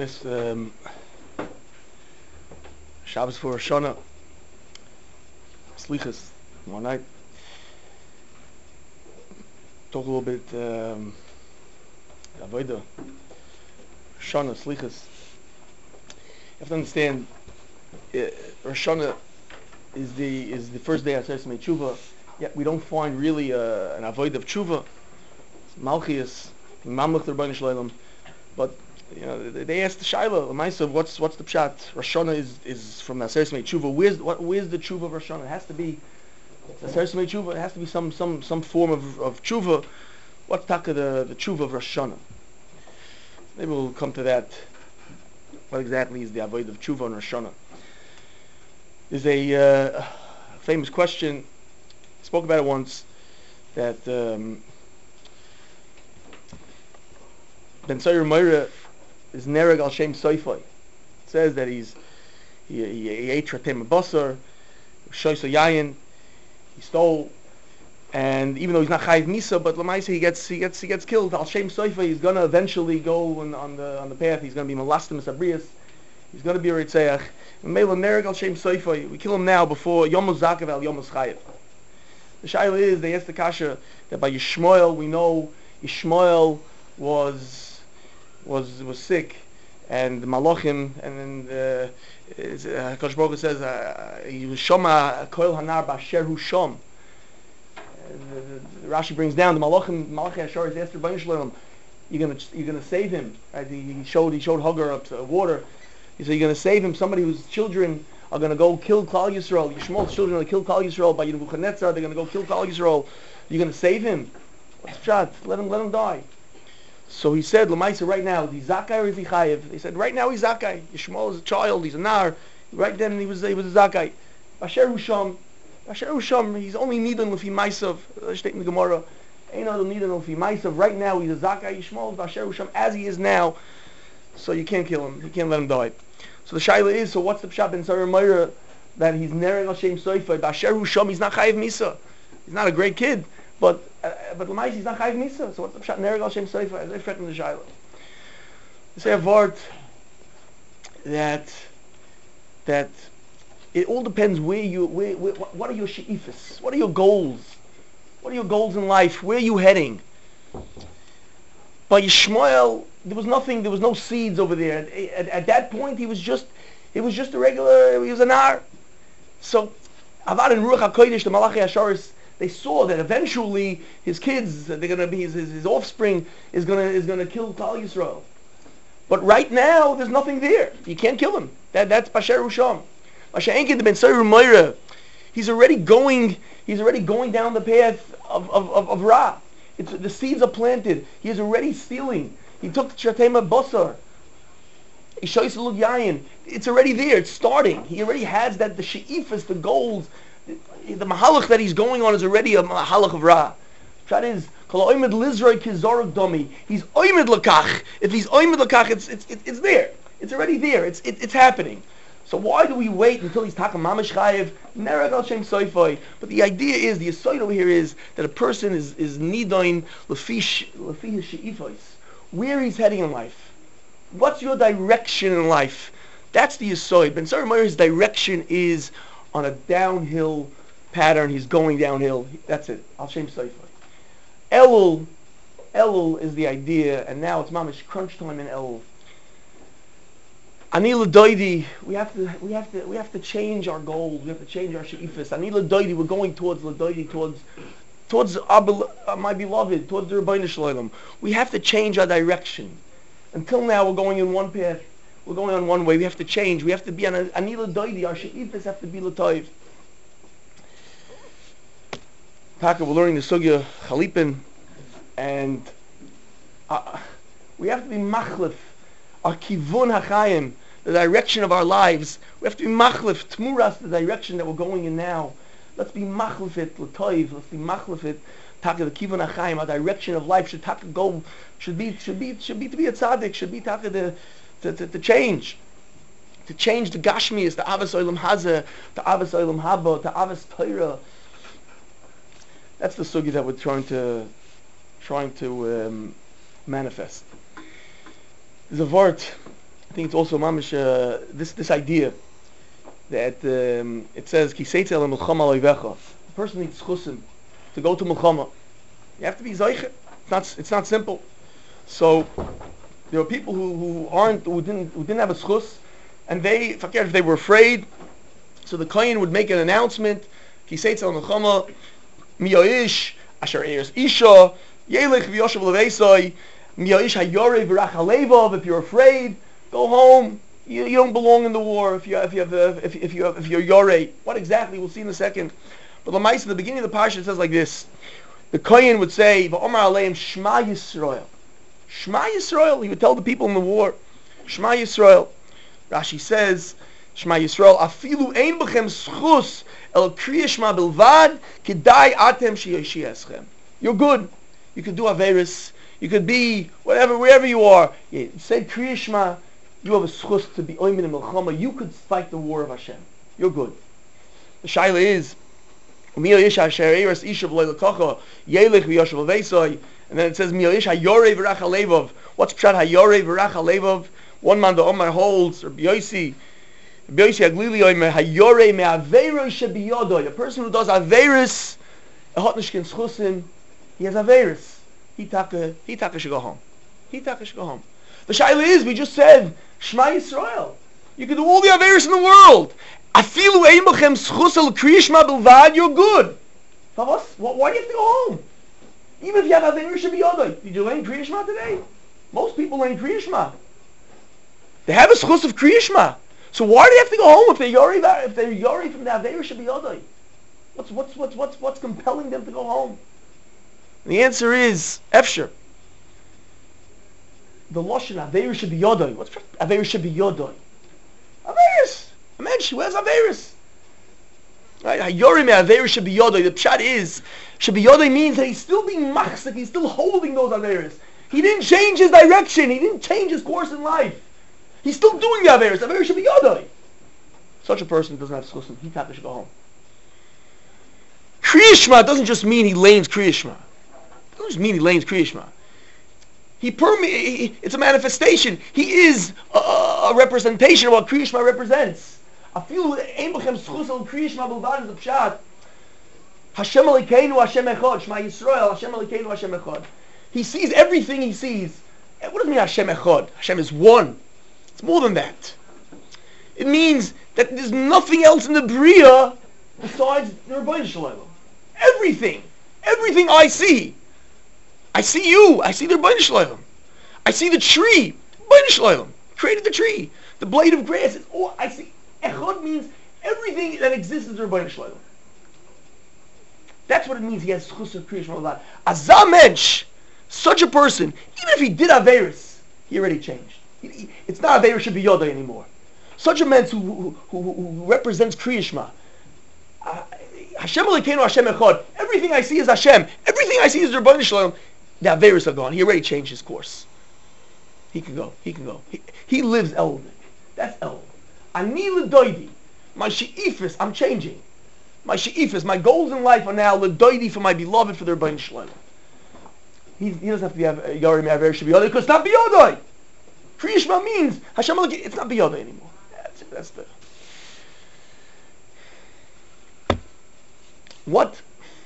Yes, Shabbos for Rosh Hashanah, Slichas, one night. Talk a little bit, Avodah, Rosh Hashanah, Slichas. You have to understand, Rosh Hashanah is the first day of Aseret Tshuva. Yet we don't find really an Avodah of Tshuva. Malchias, Mamlech the Rebbeinu Shalom. But you know, they asked the Shaila, Lamaisa, what's the pshat? Rosh Hashanah is from Aseret Tshuva. Where's the Tshuva of Rosh Hashanah? It has to be Aseret Tshuva. It has to be some form of Tshuva. What's taka the Tshuva of Rosh Hashanah? Maybe we'll come to that. What exactly is the Avodah of Tshuva on Rosh Hashanah? There's a famous question. I spoke about it once. That Ben Sayer Meira is Nereg al Shem Soifai. It says that he ate Ratem Basar, Shoyso Yayin, he stole, and even though he's not Chayiv Misa, but Lamaisa he gets killed. Al Shem Soifai, he's gonna eventually go on the path. He's gonna be Malastim Sabrias. He's gonna be a Ritzeach. Mela Nereg al Shem Soifai. We kill him now before Yom Zakav al Yom Chayiv. The Shaila is, they asked the Kasha that by Yishmael we know Yishmael was sick, and the Malachim, and then Kosh Baruch Hu says he was Shoma Koil Hanar Basher Hu Shom. Rashi brings down the Malachi Ashar is asked Rebbeinu Shalom, you're gonna save him. Right? He showed Hagar up to water. He said, you're gonna save him. Somebody whose children are gonna go kill Klal Yisrael. Yishmael's children are gonna kill Klal Yisrael by Nebuchadnezzar. They're gonna go kill Klal Yisrael. You're gonna save him. What's the shot? Let him die. So he said, Lamaisa, right now, is he Zakai or is he Chayiv? He said, right now he's Zakai. Yishmael is a child, he's a Nar. Right then he was a Zakai. Basher Husham, he's only Nidan Lefi Maisav. State in the Gemara. Ain't no Nidan Lefi Maisav. Right now he's a Zakai. Yishmael is Basher Husham as he is now. So you can't kill him. You can't let him die. So the Shaila is, so what's the Pshat Ben Sarah Meira that he's Nereg al Shem Soifai? Basher Husham, he's not Chayiv Misa. He's not a great kid. But Lamais, he's not Chayiv Misa. So what's the Pshat? Nereg al Shem Soifai. As I fret in the Shaila. They say a word that it all depends what are your she'ifas? What are your goals? What are your goals in life? Where are you heading? By Yishmael, there was nothing. There was no seeds over there. At that point, he was just a regular. He was a nar. So, Avad and Ruach Hakodesh, the Malachi Asharis, they saw that eventually his kids, they're going to be his offspring, is going to kill Klal Yisrael. But right now, there's nothing there. You can't kill him. That's Basher Husham. Basher Enkin ben Sayer Meira. He's already going down the path of Ra. The seeds are planted. He is already stealing. He took Shatema Basar. He shows Lug Yayin. It's already there. It's starting. He already has that. The she'ifas, the goals, the mahalach that he's going on is already a mahalach of Ra. That is, Kol Oimed Lizroi Kizoruk Domi. He's Oimed Lakach. If he's Oimed Lakach, it's there. It's already there. It's happening. So why do we wait until he's Taka Mamash Chayev? Nereg al Shem Soifai. But the idea is, the aside over here is that a person is nidoin lefi his she'ifos. Where he's heading in life. What's your direction in life? That's the aside. Ben Sarah Meyer's direction is on a downhill pattern. He's going downhill. That's it. Al Shem Soifai. Elul is the idea, and now it's mamish crunch time in Elul. Ani l'doidi, we have to change our goals. We have to change our she'ifas. Ani l'doidi, we're going towards l'doidi, towards my beloved, towards the Rebbeinu Shalom. We have to change our direction. Until now, we're going in one path. We're going on one way. We have to change. We have to be on ani l'doidi. Our she'ifas have to be l'toiv. Taka, we're learning the sugya chalipin, and we have to be machlif. Our kivun hachayim, the direction of our lives. We have to be machlif, tmuras, the direction that we're going in now. Let's be machlif it, l'toiv. Let's be machlif it. Taka, the kivun hachayim, our direction of life should taka go, should be to be a tzaddik, should be taka to change. To change the gashmias, the avas olam hazeh, the avas olam haba, the avas Torah. That's the sugi that we're trying to manifest. There's a vort I think it's also mamish this idea that it says kiseitz el milchama loivecha. The person needs chusim to go to milchama. You have to be zeiche. It's not simple. So there are people who didn't have a schus, and if they were afraid, so the kohen would make an announcement. Kiseitz el milchama miyoish asher eres isha yelech v'yoshev leveisai miyoish hayore v'rach halevov. If you're afraid, go home. You don't belong in the war. If you're yorei, what exactly? We'll see in a second. But the mice in the beginning of the parsha, it says like this: the kohen would say, "Va'omar aleim Shema Yisrael." Shema Yisrael. He would tell the people in the war, Shema Yisrael. Rashi says, Shema Yisrael. Afilu ein b'chem schus el kriya Shema bilvad kedai atem sheyesh. You're good. You could do averis. You could be wherever you are. You say kriya Shema. You have a schus to be oimin in milchama. You could fight the war of Hashem. You're good. The shaila is, and then it says, what's pshat hayore v'rach halevov? One man the Omar holds, or B'yosi Aglili Omer, hayore me'aveiro shebiyodoi. A person who does averis, a hotnishkin schusin, he has averis. He taka should go home. The shaila is, we just said, Shema Yisrael. You can do all the averis in the world. Afilu ein b'chem schus el kriya Shema bilvad, you're good. Why do you have to go home? Even if you have averis shebiyodoi. Did you learn kriya Shema today? Most people learn kriya Shema. They have a schus of kriya Shema. So why do they have to go home if they're yori from the averis shebiyodoi? What's compelling them to go home? And the answer is efshar. The lashon averis shebiyodoi. What's averis shebiyodoi? Averis. Imagine who has averis. Right? Hayori me averis shebiyodoi. The pshat is shebiyodoi means that he's still being machzik. He's still holding those averis. He didn't change his direction. He didn't change his course in life. He's still doing the averis. Averis shebiyodoi. Such a person doesn't have schusim. He should go home. Kriya Shema doesn't just mean he lanes Kriya Shema. It doesn't just mean he lanes Kriya Shema. It's a manifestation. He is a representation of what Kriya Shema represents. I feel ein b'chem schus el Kriya Shema bilvad is the pshat. Hashem Elokeinu Hashem Echad. Shema Yisrael Hashem Elokeinu Hashem Echad. He sees everything he sees. What does it mean Hashem Echad? Hashem is one. It's more than that. It means that there's nothing else in the Bria besides the Rebbeinu Shalom. Everything I see you. I see the Rebbeinu Shalom. I see the tree. Rebbeinu Shalom created the tree. The blade of grass. It's all I see. Echad means everything that exists is the Rebbeinu Shalom. That's what it means. He has schus of Kriya Shema. Azah mensch, such a person, even if he did averis, he already changed. It's not averis shebiyodoi anymore. Such a man who represents Kriya Shema. Hashem Elokeinu Hashem Echad. Everything I see is Hashem. Everything I see is the Rebbeinu Shalom. The averis are gone. He already changed his course. He can go. He lives Elvik. That's Elvik. Ani l'doidi. My she'ifis, I'm changing. My she'ifis, my goals in life are now l'doidi for my beloved, for the Rebbeinu Shalom. He doesn't have to be Yori Me'aver Shebiyodoi, because it's not Biyodoi. Kriya Shema means Hashem Elokeinu. It's not Biyodoi anymore. That's the... What?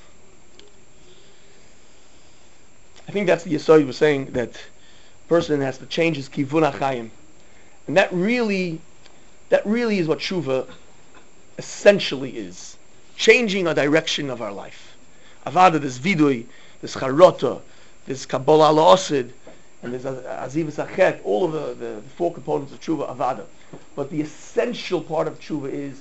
I think that's the Yesod was saying, that a person has to change his kivun hachayim. And that really is what tshuva essentially is. Changing a direction of our life. Avada, there's vidui, there's charota, there's kabbalah al-osid, and there's azivas achet, all of the four components of tshuva, avada. But the essential part of tshuva is,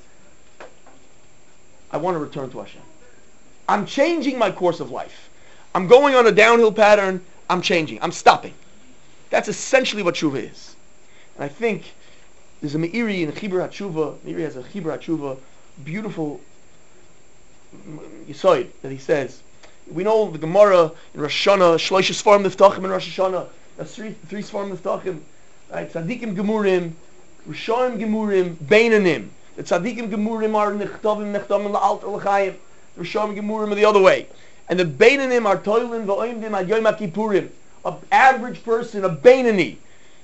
I want to return to Hashem. I'm changing my course of life. I'm going on a downhill pattern. I'm changing. I'm stopping. That's essentially what tshuva is. And I think there's a Meiri in Chibur HaTshuva. Meiri has a Chibur HaTshuva, beautiful Yesod that he says. We know the Gemara in Rosh Hashanah, Shlosh Sfarim Niftachim in Rosh Hashanah. That's three Sfarim Niftachim. Right? Tzadikim Gemurim, Rishonim Gemurim, Beinanim. The Tzadikim Gemurim are Nechtavim La'alt L'chaim. The Rishonim Gemurim are the other way. And the Beinanim are Toilin V'oimdim Ad Yom HaKippurim. An average person, a Beinani.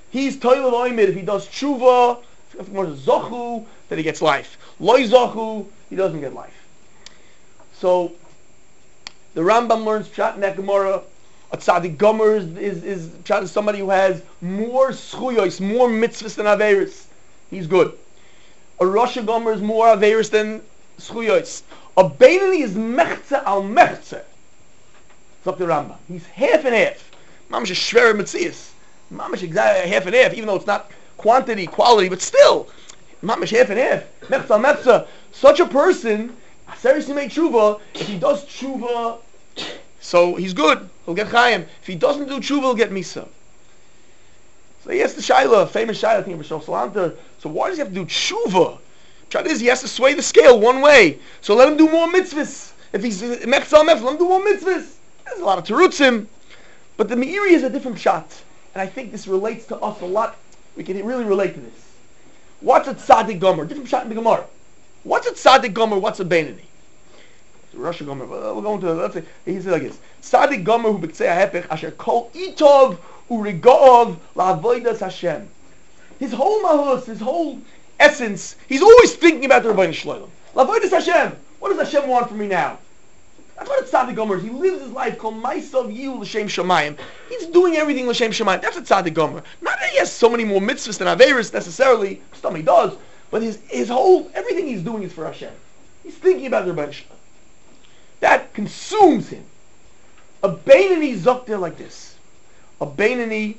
He's toilet oimid. If he does tshuva, zochu, then he gets life. Loi zochu, he doesn't get life. So the Rambam learns pshat in that Gemara. A tzaddik gomer is pshat is somebody who has more schuyos, more mitzvahs than averis. He's good. A Rosh Gomer is more averis than schuyos. A Beinani is mechze al mechze. It's up to Rambam. He's half and half. Mamash is shver mitzias. Mamash exactly half and half, even though it's not quantity, quality, but still, mamash half and half. Mechze al mechze. Such a person, seriously make tshuva. If he does tshuva, so he's good. He'll get chayim. If he doesn't do tshuva, he'll get misa. So he has the shaila, famous shaila, I think, of Rosh Salanter. So why does he have to do tshuva? Pshat is he has to sway the scale one way. So let him do more mitzvahs. If he's mechzal mefz, let him do more mitzvahs. There's a lot of terutzim. But the meiri is a different shot. And I think this relates to us a lot. We can really relate to this. What's a tzaddik gomer? Different shot in the Gemara. What's a tzaddik gomer? What's a beinani? Rosh Gomer. We're going to, let's say, he says like this. Tzaddik gomer hu b'ktzei ha'hepech asher kol itov u'rigo'ov la'avodas Hashem. His whole mahus, his whole essence, he's always thinking about the Rebbeinu Shloim. La'avodas Hashem. What does Hashem want from me now? That's what a tzaddik gomer is. He lives his life called ma'asav yihu l'shem shamayim. He's doing everything l'shem shamayim. That's a tzaddik gomer. Not that he has so many more mitzvahs than averis necessarily. Some he does, but his whole everything he's doing is for Hashem. He's thinking about the Rebbeinu Shloim. That consumes him. A Beinani zok there like this. A Beinani,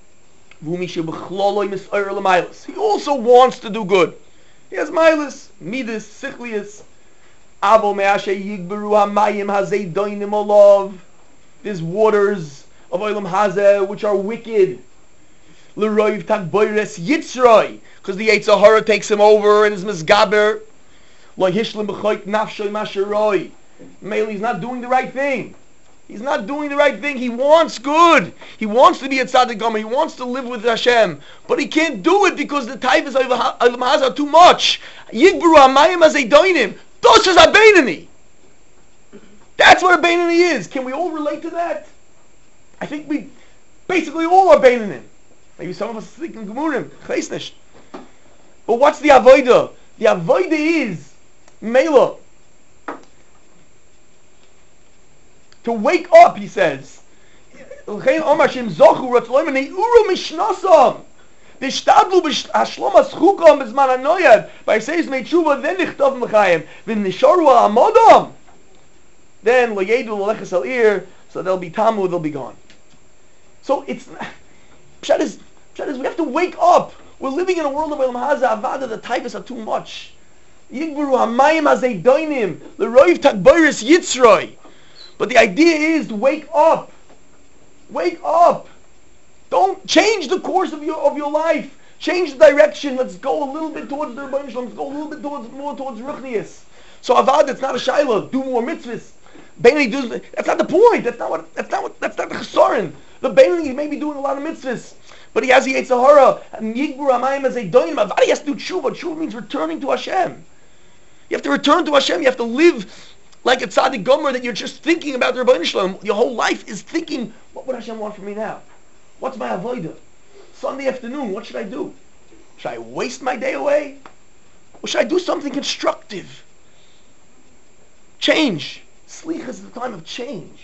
he also wants to do good. He has milas, midas, sichlias. Abo me'ashe yigberu hamayim hazei doinim olav. There's waters of olam hazeh which are wicked. L'roiv tagboires yitzroi, because the Yetzer Hara takes him over and is misgaber. Lo hishlim b'choik nafshoy masheroi. Mainly, he's not doing the right thing. He's not doing the right thing. He wants good. He wants to be a tzaddik gomer. He wants to live with Hashem. But he can't do it because the taivas are too much. Yigberu hamayim hazeidoinim. Doshas ha-beinani. That's what a beinani is. Can we all relate to that? I think we basically all are beinanim. Maybe some of us think in gemurim. But what's the avodah? The avodah is mela. To wake up, he says. By saying tshuva, then nichtav mechayim. V'nisharu ha'amodam. Then loyedu l'leches al ir. So they'll be tamu, they'll be gone. So it's pshat is we have to wake up. We're living in a world of olam hazeh avada. The types are too much. Yigberu hamayim hazeidoinim l'roiv tagboris yitzroi. But the idea is to wake up. Wake up. Don't change the course of your life. Change the direction. Let's go a little bit towards the Rebbeinu Shalom. Let's go a little bit more towards Ruchnius. So avad, it's not a shayla. Do more mitzvahs. Beinani does. That's not the point. That's not the chesaron. The Beinani may be doing a lot of mitzvahs, but he has the Yetzer Hara. And Yigberu hamayim hazeidoinim. Avad, he has to do tshuva. Tshuva means returning to Hashem. You have to return to Hashem. You have to live like a tzaddik gomer, that you're just thinking about the Rebbeinu Shalom. Your whole life is thinking, what would Hashem want from me now? What's my avodah? Sunday afternoon, what should I do? Should I waste my day away? Or should I do something constructive? Change. Slicha is the time of change.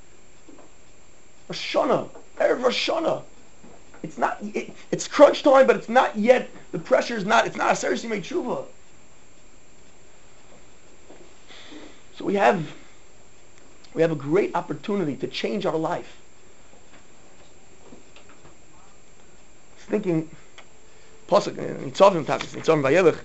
Rosh Hashanah, Erev Rosh Hashanah. It's crunch time, but it's not yet, the pressure is not, it's not a seriously made tshuva. So we have a great opportunity to change our life. I was thinking, Pasuk, Nitzavim Vayelech,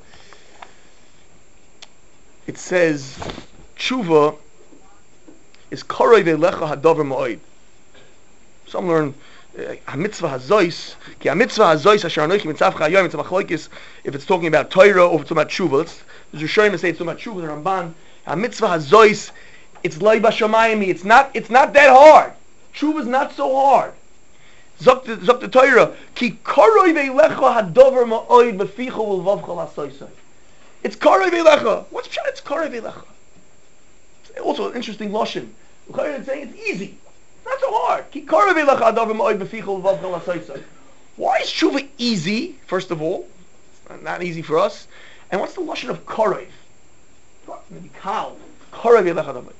it says, Tshuva is Korei Velecha Hadover Ma'od. Some learn HaMitzvah HaZois, Ki HaMitzvah HaZois Asher Anochi Mitzavcha Hayom, it's a machlokes, if it's talking about Torah or if it's talking about Tshuva. There's Rishonim that say it's talking about Tshuva, the Ramban. A mitzvah hazois, it's loy b'shamayim. It's not that hard. Tshuva is not so hard. Zok the Torah, ki koroi veilecha hadover ma'od beficha ulvavcha lasoisai. It's koroi veilecha. What's pshat? It's koroi veilecha. Also an interesting lashon. It's saying it's easy. It's not so hard. Ki koroi veilecha hadover ma'od beficha ulvavcha lasoisai. Why is tshuva easy, first of all? It's not easy for us. And what's the lashon of korev? Maybe kal. Korev elecha davar.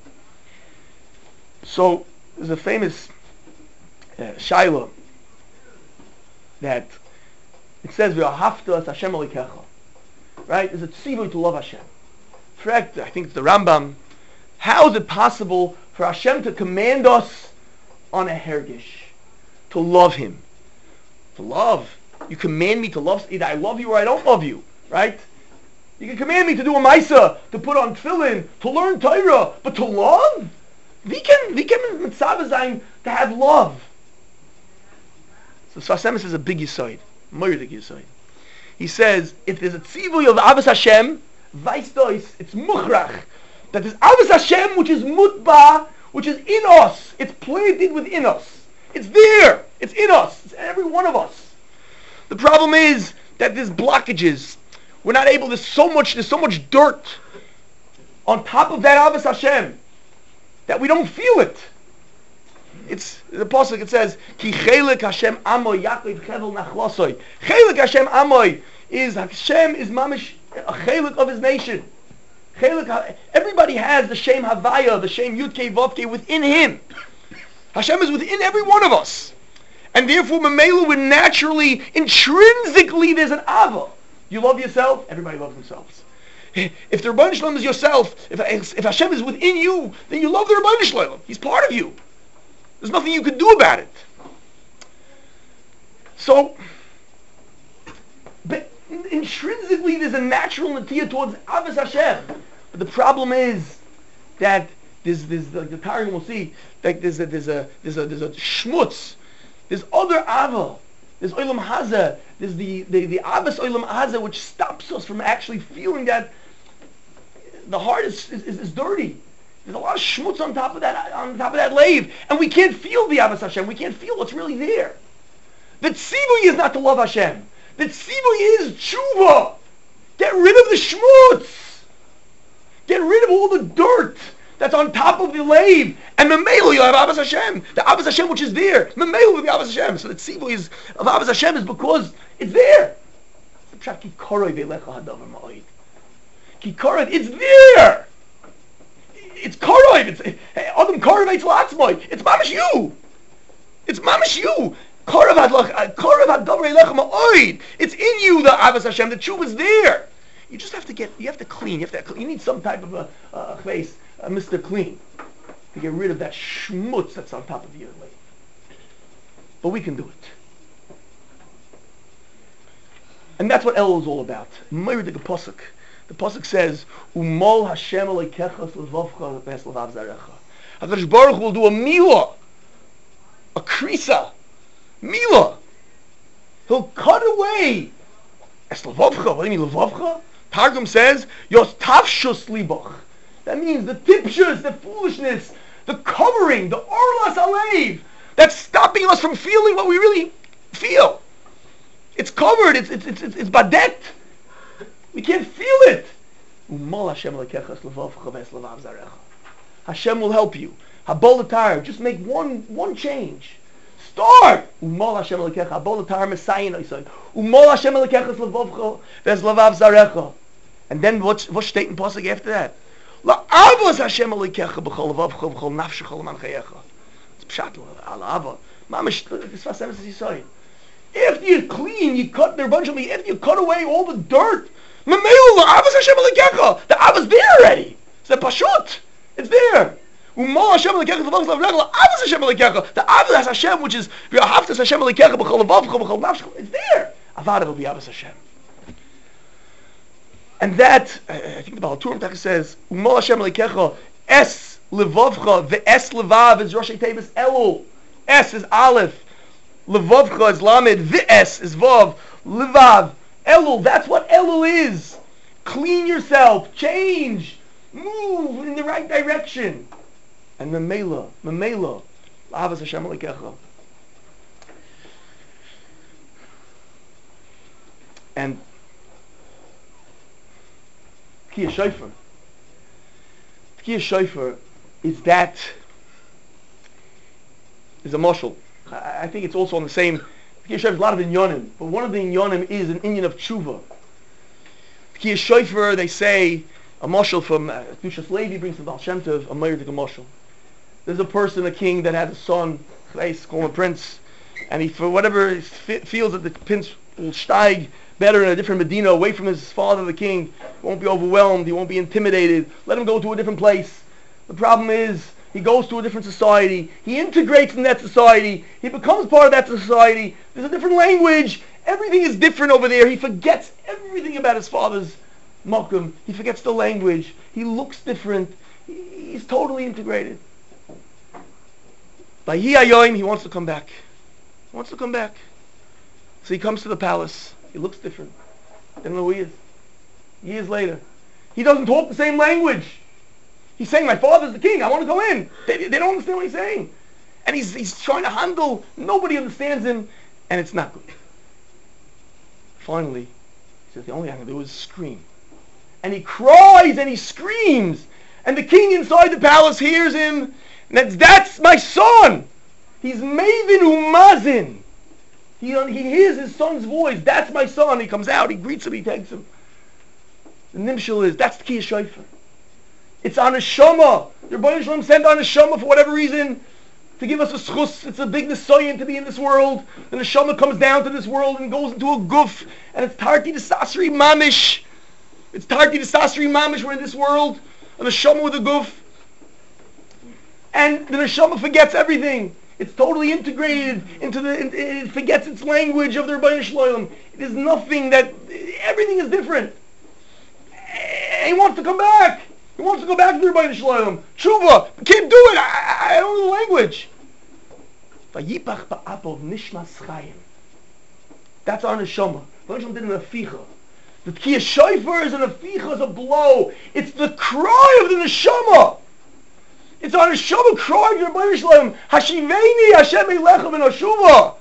So, there's a famous shaila that it says, V'ahavta es Hashem Elokecha. Right? There's a tzivui to love Hashem. In fact, I think it's the Rambam. How is it possible for Hashem to command us on a hergish? To love Him. To love. You command me to love. Either I love you or I don't love you. Right? You can command me to do a maisa, to put on tefillin, to learn Torah, but to love? We can mitzvah sein to have love. So Sfas Emes is a big yisoid. Moirdik yisoid. He says, if there's a tzivui of Avos Hashem, Vaistois, it's muchrach. That there's Avos Hashem, which is mutba, which is in us. It's planted within us. It's there. It's in us. It's in every one of us. The problem is that there's blockages. We're not able, there's so much dirt on top of that Avos Hashem that we don't feel it. It's the pasuk. It says, "Ki chelik Hashem amoy Yaakov chevel nachlosoi." Chelik Hashem amoy is Hashem is mamish a chelik of His nation. Chelik, everybody has the Shem Havaya, the Shem Yudke Vavke within him. Hashem is within every one of us, and therefore, Mamela, we're naturally, intrinsically, there's an Ava. You love yourself. Everybody loves themselves. If the Rebbeinu Shalom is yourself, if Hashem is within you, then you love the Rebbeinu Shalom. He's part of you. There's nothing you can do about it. So, but intrinsically, there's a natural natia towards Avos Hashem. But the problem is that there's like the Targum will see, like there's a shmutz. There's other ava. There's olam haza. There's the avos olam haza, which stops us from actually feeling that the heart is dirty. There's a lot of schmutz on top of that lave, and we can't feel the Avos Hashem. We can't feel what's really there. The tzivui is not to love Hashem. The tzivui is tshuva. Get rid of the schmutz. Get rid of all the dirt that's on top of the lave, and memelo you have Avos Hashem. The Avos Hashem which is there, memelo with the Avos Hashem. So the tzivui is of Avos Hashem is because it's there. It's there. It's Korov. It's Adam Korov Eitz Latzmoi. It's mamish you. It's mamish you. Korov had Davar Elechem Oid. It's in you, the Avos Hashem. The tshuva is there. You just have to clean. You need some type of a face, Mr. Clean, to get rid of that schmutz that's on top of your leg. But we can do it. And that's what Elul is all about. Moirdik Pasuk. The pasuk says, "Umol Hashem Elokecha Levavcha Ve'Levav Zarecha." HaKadosh Baruch will do a milah, a krisa, milah. He'll cut away. Es levavcha. What do you mean levavcha? Targum says, "Yos tafshus libach." That means the tipshus, the foolishness, the covering, the orlas alev, that's stopping us from feeling what we really feel. It's covered. It's badet. We can't feel it. Hashem will help you. Habolatar, just make one change. Start. And then what's state in pasuk after that? La'avos Hashem Elokecha b'chol levavcha b'chol nafshecha l'man chayecha. It's pshat al'ava. Mamish, this Sfas Emes is Yisrael. After you clean, you cut their bunch of me. After you cut away all the dirt, the Avos there already. It's a pashut. It's there. The Avos Hashem, which is Hashem it's there. Avad will be Avos Hashem. And that, I think the Baal Turim says, Umol Hashem Elokecha es levavcha ve'es levav is Rosh Tevis Elul. Es is Aleph. Levavcha is Lamed. Ve'es is Vav. Levav. Elul. That's what Elul is. Clean yourself. Change. Move in the right direction. And Memela. Avos Hashem Elokecha. And Tkiyah Shofar. Tkiyah Shofar is a mashal. I think it's also on the same There's a lot of inyonim, but one of the inyonim is an inyan of tshuva. Tkiyah Shofar, they say, a mashal from Dushas Levi brings the Baal Shem Tov, a Meir Dik mashal. There's a person, a king, that had a son, call him a prince, and he, for whatever, feels that the prince will steig better in a different Medina, away from his father, the king. He won't be overwhelmed, he won't be intimidated. Let him go to a different place. The problem is, he goes to a different society, he integrates in that society, he becomes part of that society, there's a different language, everything is different over there, he forgets everything about his father's makom, he forgets the language, he looks different, he's totally integrated. By Yihayoim, he wants to come back. He wants to come back. So he comes to the palace, he looks different. They don't know who he is. Years later. He doesn't talk the same language. He's saying, my father's the king, I want to go in. They don't understand what he's saying. And he's trying to handle, nobody understands him, and it's not good. Finally, he says, the only thing I can do is scream. And he cries and he screams. And the king inside the palace hears him. And that's my son. He's Mavin Umazin. He hears his son's voice. That's my son. He comes out, he greets him, he takes him. The nimshal is, that's the Tkiyah Shofar. It's on a neshama. The Rebbeinu Shalom sent on a neshama for whatever reason to give us a schus. It's a big nesoyin to be in this world. The neshama comes down to this world and goes into a guf, and it's tarti de sasri mamish. It's tarti de sasri mamish. We're in this world, a neshama with a guf, and the neshama forgets everything. It's totally integrated into it forgets its language of the Rebbeinu Shalom. It is nothing that, everything is different. And he wants to come back. He wants to go back to the Rebbeinu Shalom. Tshuva, can't do it. I don't know the language. Vayipach ba'apov nishmas chayim. That's our neshama. The Rebbeinu Shalom did an aficha. The Tkiyah Shofar is an aficha, is a blow. It's the cry of the neshama. It's our neshama crying to the Rebbeinu Shalom. Hashiveni Hashem Eilecha v'noshuva.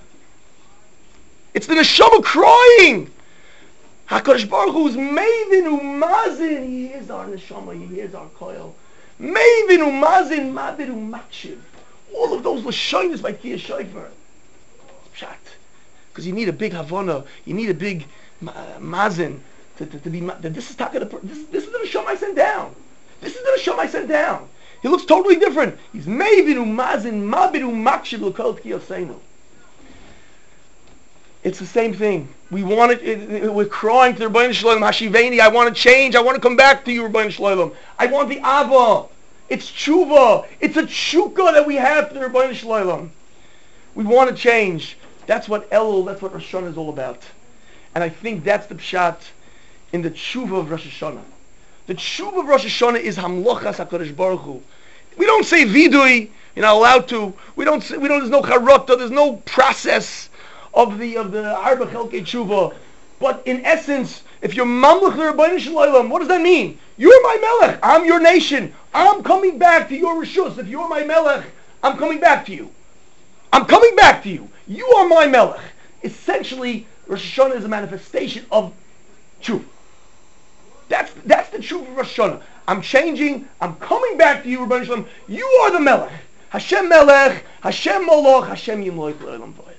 It's the neshama crying. HaKadosh Baruch Hu is Mavin Umazin. He hears our neshama, he hears our koil. Mavin Umazin, Mavin Umakshiv. All of those lashonis by Tkiyah Shofar. Pshat. Because you need a big havana, you need a big mazin to be. This is the neshama I sent down. This is the neshama I sent down. He looks totally different. He's Mavin Umazin, Mavin Umakshiv l'kol Tkiyah Seinu. It's the same thing. We want it. We're crying to the Rebbeinu Shalom, Hashiveni, I want to change. I want to come back to you, Rebbeinu Shalom. I want the Ava. It's tshuva. It's a tshuka that we have to the Rebbeinu Shalom. We want to change. That's what Elul, that's what Rosh Hashanah is all about. And I think that's the pshat in the tshuva of Rosh Hashanah. The tshuva of Rosh Hashanah is Hamlochas HaKadosh Baruch Hu. We don't say vidui. You're not allowed to. There's no charata. There's no process of the Arba Chelkei Tshuva. But in essence, if you're Mamlech L'Rebbeinu Shalom, what does that mean? You're my Melech. I'm your nation. I'm coming back to your Rishus. If you're my Melech, I'm coming back to you. I'm coming back to you. You are my Melech. Essentially, Rosh Hashanah is a manifestation of Tshuva. That's the Tshuva of Rosh Hashanah. I'm changing. I'm coming back to you, Rebbeinu Shalom. You are the Melech. Hashem Melech. Hashem Moloch. Hashem Yimloich L'Olam V'Olam.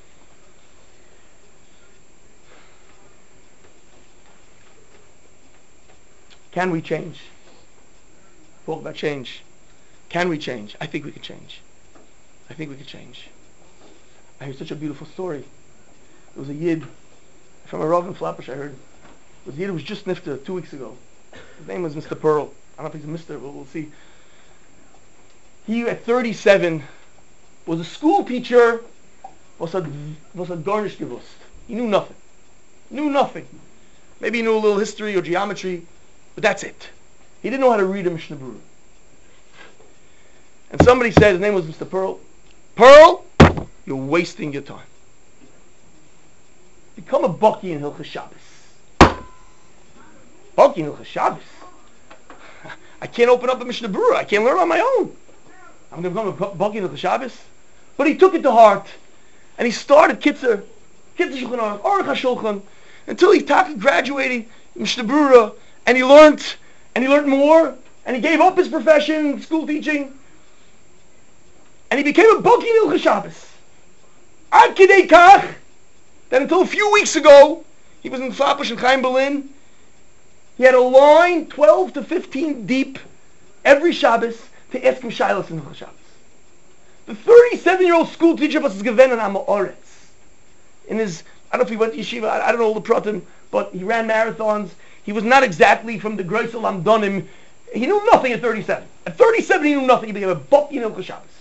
Can we change? Talk about change. Can we change? I think we can change. I think we can change. I heard such a beautiful story. There was a Yid from a Rav in Flatbush, I heard. It was a Yid who was just nifta 2 weeks ago. His name was Mr. Pearl. I don't know if he's a Mr., but we'll see. He, at 37, was a school teacher, was a garnish gewusst. He knew nothing. Knew nothing. Maybe he knew a little history or geometry, but that's it. He didn't know how to read a Mishnah Berurah. And somebody said, his name was Mr. Pearl, Pearl, you're wasting your time. Become a Baki in Hilchas Shabbos. Baki in Hilchas Shabbos? I can't open up a Mishnah Berurah. I can't learn on my own. I'm going to become a Baki in Hilchas Shabbos? But he took it to heart. And he started Kitzer Shulchan Aruch, Aruch HaShulchan, until he graduated Mishnah Berurah. And he learned more, and he gave up his profession, school teaching, and he became a Baki in Hilchas Shabbos. Ad Kidei Kach, that until a few weeks ago, he was in Flatbush in Chaim Berlin. He had a line 12 to 15 deep every Shabbos to ask him Shilas in Hilchos Shabbos. The 37-year-old school teacher was given an Amoritz. In his, I don't know if he went to yeshiva, I don't know all the pratim, but he ran marathons. He was not exactly from the Greisel Amdonim. He knew nothing at 37. At 37, he knew nothing. He became a bok in Hilchos Shabbos.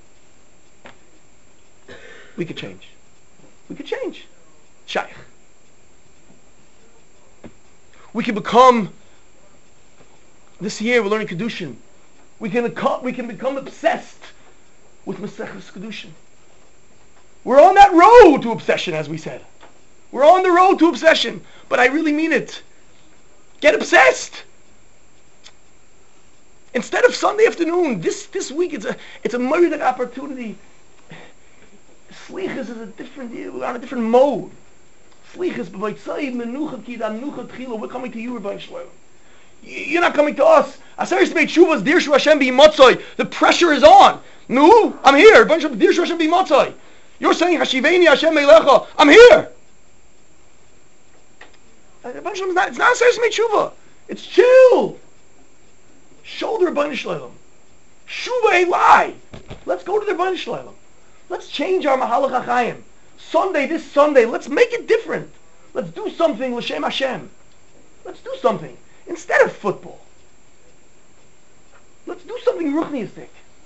We could change. We could change. Shaykh. We can become, this year we're learning Kedushin. We can become obsessed with Maseches Kedushin. We're on that road to obsession, as we said. We're on the road to obsession. But I really mean it. Get obsessed. Instead of Sunday afternoon, this week it's a murder opportunity. Slichas is a different, we're on a different mode. Slichas, we're coming to you, Rabbi Shlomo. You're not coming to us. The pressure is on. No, I'm here. You're saying Hashiveni Hashem Eilecha. I'm here. It's not a serious tshuva. It's chill. Shoulder Rebbeinu Shlomo. Shuva Elai. Let's go to the Rebbeinu Shlomo. Let's change our Mahalach HaChaim. This Sunday, let's make it different. Let's do something L'Shem Hashem. Let's do something. Instead of football. Let's do something ruchniistic.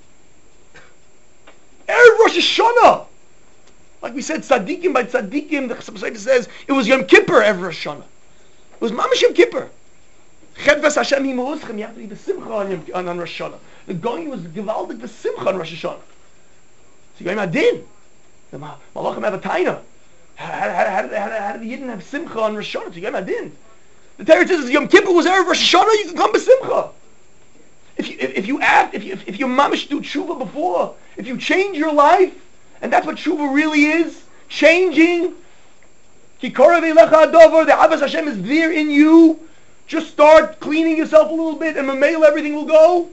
Erev Rosh Hashanah. Like we said, tzaddikim by tzaddikim, the Chasam says, it was Yom Kippur Erev Rosh Hashanah. It was Mamash Yom Kippur. Chedves Hashem Himuuschem, you have to be the Simcha on Rosh Hashanah. The going was Givaldik the Simcha on Rosh Hashanah. So Yom Adin. The Malachim have a taina. How did the Yidden have Simcha on Rosh Hashanah? So Yom Adin. The Torah says Yom Kippur was Erev Rosh Hashanah, you can come b'simcha. If you mamish do tshuva before, if you change your life, and that's what tshuva really is, changing. Ki korav elecha adover, the Ahavas Hashem is there in you. Just start cleaning yourself a little bit, and mameel everything will go.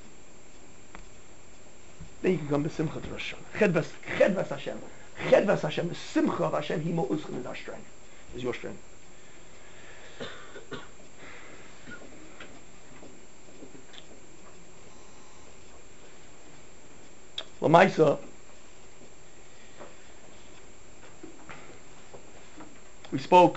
Then you can come b'simcha to Rosh Hashanah. Chedvas Hashem. Chedvas Hashem, the simcha of Hashem, Himo Uschem is our strength, is your strength. Lamaisa, we spoke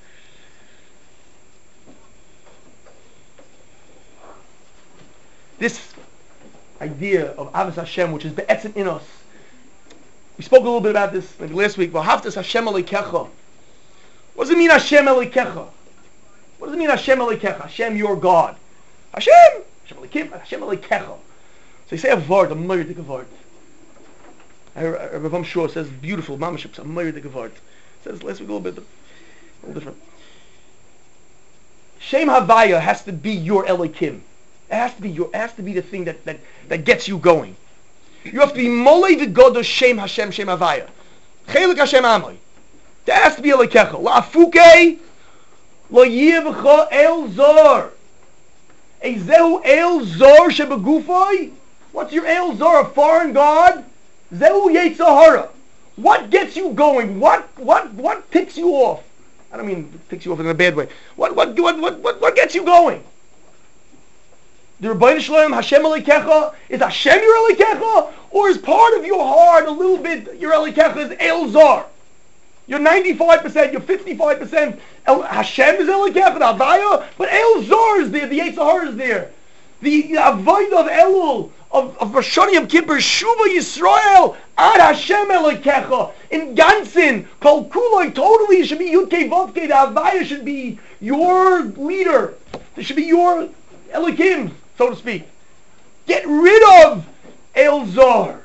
this idea of Avos Hashem, which is be'etzim in us. We spoke a little bit about this like last week. V'haftas Hashem Elokecha. What does it mean Hashem Elokecha? What does it mean Hashem Elokecha? Hashem, your God. Hashem Elokecha. So you say a word, a murdik word. Rav Shor says beautiful mamaship, a murdik word. Says last week a little different. Shem Havaya has to be your Elokim. It has to be the thing that gets you going. You have to be Molei v'Godos Shem Hashem Shem Havaya. Chelik Hashem Amoy. That has to be Elokecha. La'afuke lo yivcha el zor. Ezehu el zor shebegufoi. What's your el zor? A foreign god? Zehu Yetzirah. What gets you going? What ticks you off? I don't mean ticks you off in a bad way. What gets you going? The Rebbeinu Shalom, Hashem Elokecha, is Hashem your Elokecha? Or is part of your heart a little bit, your Elokecha is El Zor? You're 95%, you're 55%, Hashem is Elokecha, the Havaya, but El Zor is there, the Yetzirah is there. The Avodah of Elul, of Rosh Hashanah Yom Kippur, Shuva Yisrael, Ad Hashem Elokecha, in Gansin, Kol Kuloi, totally, it should be Yudke Vovke, the Havaya should be your leader. It should be your Elokim, so to speak. Get rid of El Zor.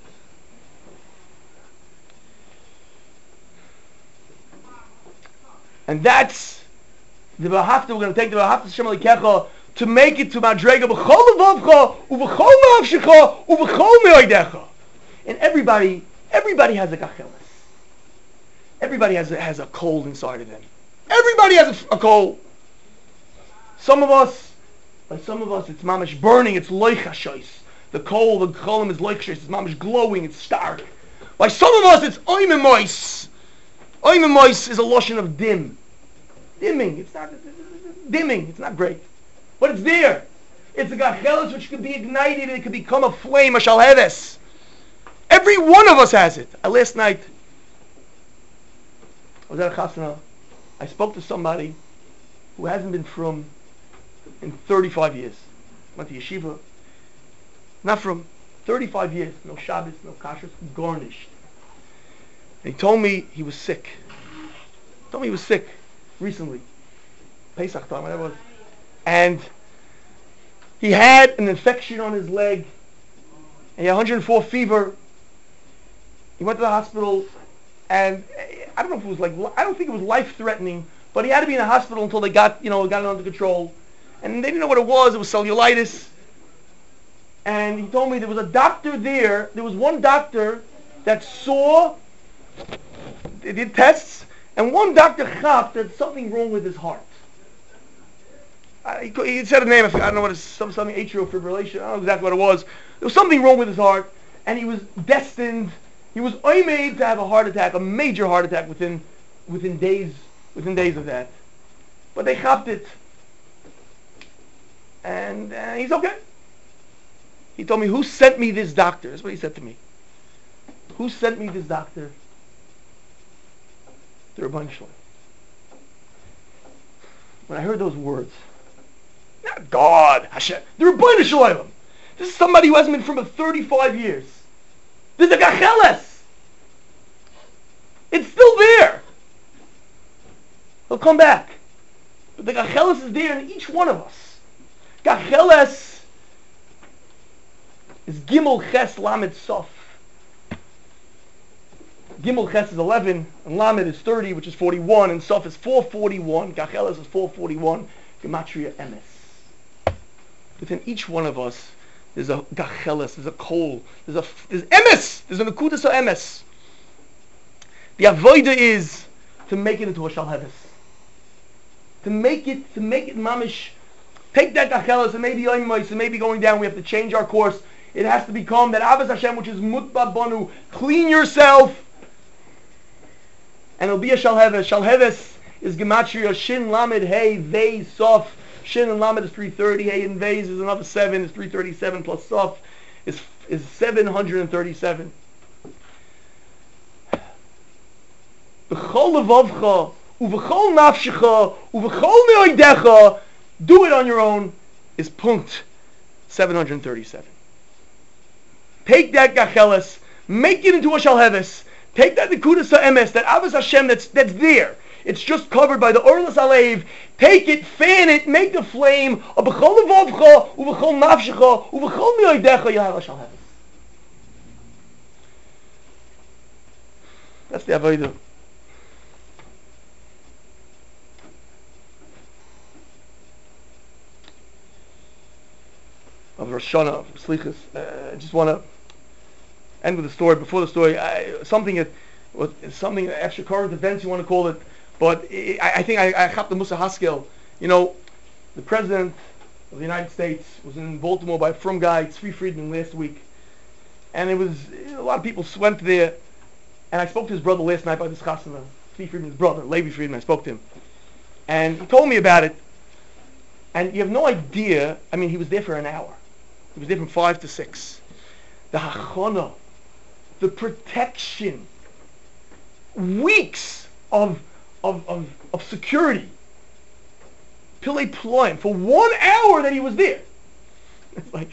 And that's the V'hafta, we're going to take the V'hafta Hashem Elokecha to make it to Madrega B'chol Levavcha U'B'chol Nafshecha U'B'chol Me'odecha. And everybody has a gachelis. Everybody has a cold inside of them. Everybody has a cold. Some of us, it's mamish burning, it's loichashois. The cholim is loichashois, it's mamish glowing, it's stark. By some of us, it's oimemois. Oimemois is a lotion of dim. Dimming. It's not dimming. It's not great. But it's there. It's a gachelis which could be ignited and it could become a flame, a shalheves. Every one of us has it. Last night, I was at a chasana. I spoke to somebody who hasn't been from in 35 years. Went to yeshiva. Not from 35 years. No Shabbos, no kashrus, garnished. And he told me he was sick. He told me he was sick recently. Pesach time, whatever it was. And he had an infection on his leg. And he had 104 fever. He went to the hospital. And I don't know if it was I don't think it was life-threatening. But he had to be in the hospital until they got it under control. And they didn't know what it was. It was cellulitis. And he told me there was a doctor there. There was one doctor that saw, they did tests, and one doctor thought that something wrong with his heart. He said a name, I don't know what it is, something atrial fibrillation, I don't know exactly what it was. There was something wrong with his heart, and he was destined, he was made to have a heart attack, a major heart attack within days of that. But they chopped it. And he's okay. He told me, who sent me this doctor? That's what he said to me. Who sent me this doctor? The Rebbeinu Shalom. When I heard those words, not God, Hashem, the Rebbeinu Shalom. This is somebody who hasn't been from for 35 years. There's a gacheles. It's still there. He'll come back. But the gacheles is there in each one of us. Gacheles is Gimel Ches Lamed Sof. Gimel Ches is 11, and Lamed is 30, which is 41, and Sof is 441. Gacheles is 441. Gematria Emes. Within each one of us, there's a Gacheles, there's a Kol, there's Emes, there's an Akudas of Emes. The Avodah is to make it into a Shalheves. To make it mamish. Take that Gacheles, and maybe Oimois, and maybe going down, we have to change our course. It has to become that Avos Hashem, which is Mutba Banu. Clean yourself. And it'll be a Shalheves. Shalheves is Gematria, Shin, Lamed, Hey, Vei, Sof. Shin and Lamed is 330. Hey and Vei is another 7. Is 337 plus Sof is 737. B'chol levavcha, u'v'chol nafshecha, u'v'chol me'oidecha. Do it on your own is punkt 737. Take that gacheles, make it into a shalheves. Take that nekudas ha'emes, that Avos Hashem that's there. It's just covered by the orlas alev. Take it, fan it, make the flame. B'chol levavcha, u'v'chol nafshecha, u'v'chol me'oidecha, you have a shalheves. That's the avodah. Of Rosh Hashanah, Slichas. I just want to end with a story. Before the story, something extra current events you want to call it, but I think I have the Musa Haskell. The president of the United States was in Baltimore by a frum guy, Tzvi Friedman, last week, and it was a lot of people went there, and I spoke to his brother last night by this chasana, Tzvi Friedman's brother, Levi Friedman. I spoke to him, and he told me about it, and you have no idea. I mean, he was there for an hour. He was there from 5 to 6. The hachana, the protection, weeks of security. Pillei ployim for 1 hour that he was there. It's like,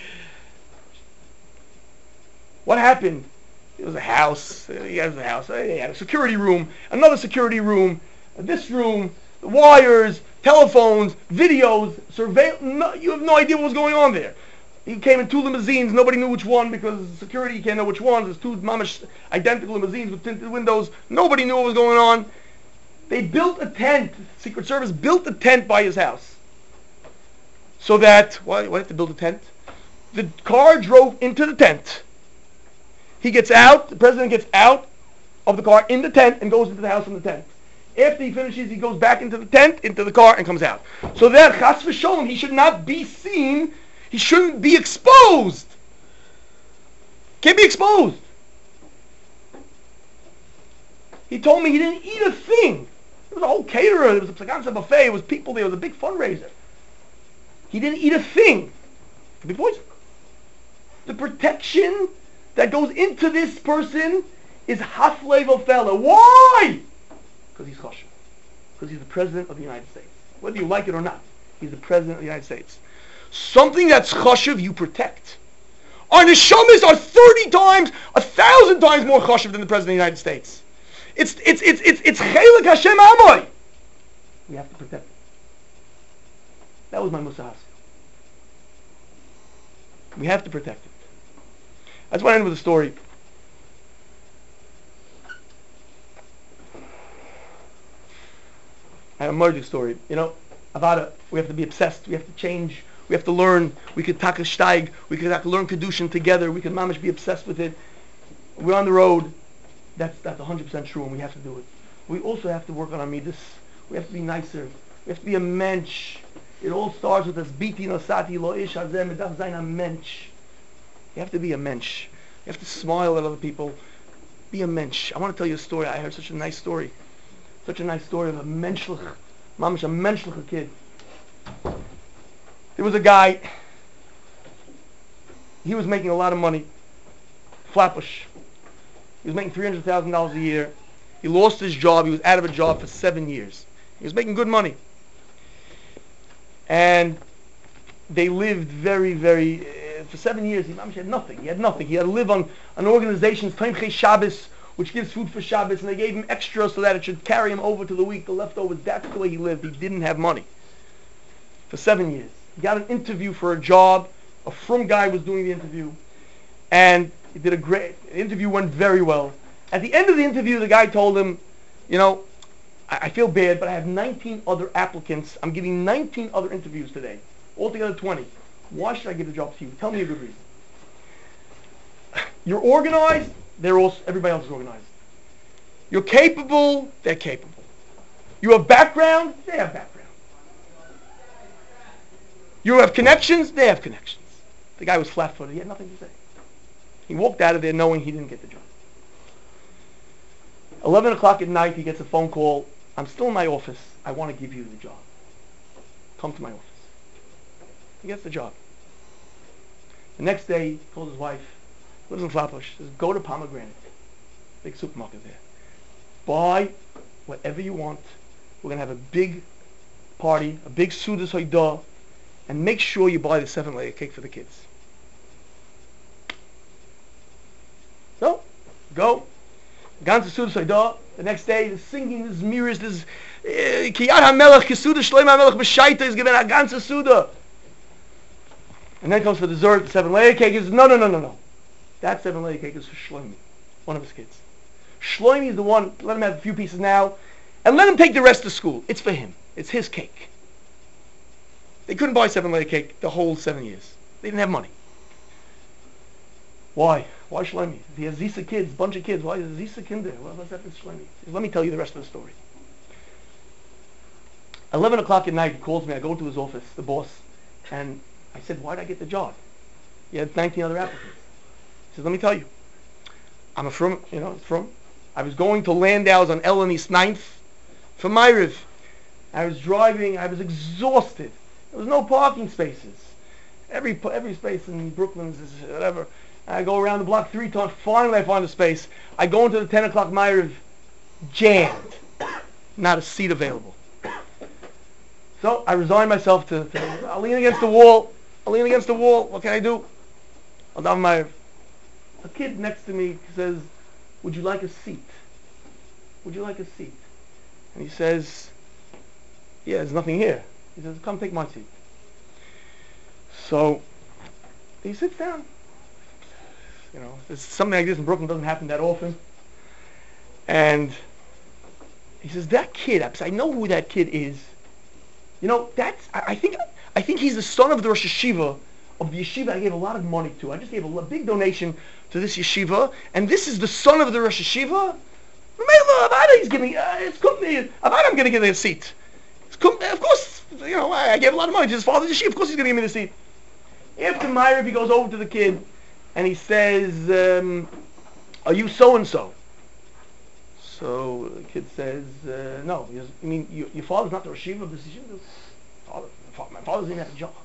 what happened? It was a house. He has a house. He had a security room, another security room, this room, the wires, telephones, videos, surveillance. You have no idea what was going on there. He came in 2 limousines. Nobody knew which one because security can't know which ones. There's 2 mamish identical limousines with tinted windows. Nobody knew what was going on. They built a tent. Secret Service built a tent by his house. So that, why have to build a tent? The car drove into the tent. He gets out, the president gets out of the car in the tent and goes into the house from the tent. After he finishes, he goes back into the tent, into the car, and comes out. So that, chas v'sholem, he should not be seen. He shouldn't be exposed. Can't be exposed. He told me he didn't eat a thing. There was a whole caterer. There was a Plaganza buffet. It was people there. It was a big fundraiser. He didn't eat a thing. It could be poison. The protection that goes into this person is haflei v'ofela. Why? Because he's chashuv. Because he's the president of the United States. Whether you like it or not, he's the president of the United States. Something that's chashuv, you protect. Our neshamas are 30 times, 1,000 times more chashuv than the president of the United States. It's chelik Hashem amoy. We have to protect it. That was my musahas. We have to protect it. That's why I end with a story. I have a murder story. You know, Avada, we have to be obsessed. We have to change. We have to learn. We could taka steig. We could learn Kedushin together. We could mamish be obsessed with it. We're on the road. That's 100% true, and we have to do it. We also have to work on our midas. We have to be nicer. We have to be a mensch. It all starts with this biti nosati lo ish hazeh medach zayin a mensch. You have to be a mensch. You have to smile at other people. Be a mensch. I want to tell you a story. I heard such a nice story. Such a nice story of a menschlich, mamish, a menschlich kid. There was a guy. He was making a lot of money. Flatbush. He was making $300,000 a year. He lost his job. He was out of a job for 7 years. He was making good money. And they lived very, very... for 7 years, he had nothing. He had nothing. He had to live on an organization's Tomchei Shabbos, which gives food for Shabbos, and they gave him extra so that it should carry him over to the week, the leftovers. That's the way he lived. He didn't have money. For 7 years. He got an interview for a job. A frum guy was doing the interview. And he did the interview went very well. At the end of the interview, the guy told him, you know, I feel bad, but I have 19 other applicants. I'm giving 19 other interviews today. Altogether 20. Why should I give the job to you? Tell me a good reason. You're organized. Everybody else is organized. You're capable. They're capable. You have background. They have background. You have connections. They have connections. The guy was flat-footed. He had nothing to say. He walked out of there knowing he didn't get the job. 11 o'clock at night, he gets a phone call. I'm still in my office. I want to give you the job. Come to my office. He gets the job. The next day, he calls his wife, lives in Flatbush, says, go to Pomegranate, big supermarket there. Buy whatever you want. We're going to have a big party, a big Sudas Hoidah, and make sure you buy the 7-layer cake for the kids. So, go. Gone to Sudas Hoidah. The next day, the singing, there's mirrors, there's Kiyat HaMelech, Kesuda Shleim HaMelech B'Shaita is given a ganze Suda. And then comes for dessert, the 7-layer cake. He says, no. That 7-layer cake is for Shlomi, one of his kids. Shlomi is the one, let him have a few pieces now, and let him take the rest to school. It's for him. It's his cake. They couldn't buy 7-layer cake the whole 7 years. They didn't have money. Why? Why Shlomi? If he has Zisa kids, bunch of kids, why is Zisa kinder? What's that for Shlomi? He says, let me tell you the rest of the story. 11 o'clock at night, he calls me. I go to his office, the boss, and I said, why did I get the job? He had 19 other applicants. He says, let me tell you. I'm from. I was going to Landau's on Ellen East 9th for Ma'ariv. I was driving. I was exhausted. There was no parking spaces. Every space in Brooklyn is whatever. I go around the block 3 times. Finally, I find a space. I go into the 10 o'clock Ma'ariv, jammed. Not a seat available. So I resign myself to I'll lean against the wall. What can I do? I'll daven Ma'ariv. A kid next to me says, would you like a seat? Would you like a seat? And he says, yeah, there's nothing here. He says, come take my seat. So he sits down. There's something like this in Brooklyn, doesn't happen that often. And he says, that kid, I know who that kid is. I think he's the son of the Rosh Yeshiva of the yeshiva I gave a lot of money to. I just gave a big donation to this yeshiva, and this is the son of the Rosh Yeshiva. He's giving. It's company. I'm going to give him a seat. Of course, I gave a lot of money to his father's yeshiva. Of course, he's going to give me the seat. After Ma'ariv, he goes over to the kid, and he says, "Are you so and so?" So the kid says, no. He goes, you mean your father's not the Rosh Yeshiva of this yeshiva? He goes, my father didn't have a job.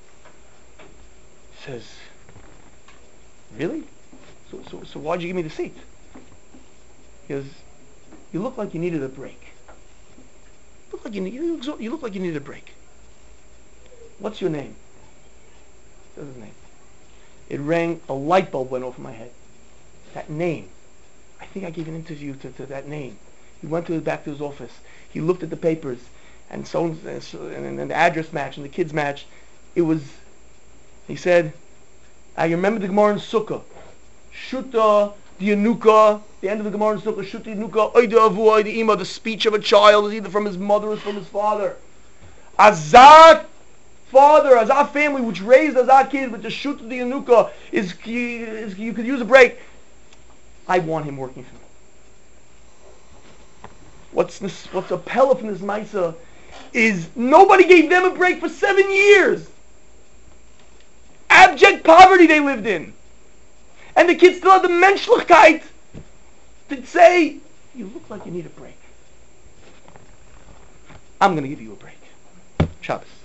He says, really? So why'd you give me the seat? He goes, you look like you needed a break. You look like you needed a break. What's your name? Says his name. It rang, a light bulb went off in my head. That name. I think I gave an interview to that name. He went back to his office. He looked at the papers, and the address match and the kids match. It was. He said, I remember the Gemara in Sukkah. Shuta the Yanuka. The end of the Gemara in Sukkah. Shuta Yanuka. Oida avu oida ima. The speech of a child is either from his mother or from his father. Azat father, as our family which raised as our kids with the shoot of the Yanuka is you could use a break. I want him working for me. What's a pella from this Maisa is nobody gave them a break for 7 years. Abject poverty they lived in. And the kids still have the menschlichkeit to say, you look like you need a break. I'm going to give you a break. Shabbos.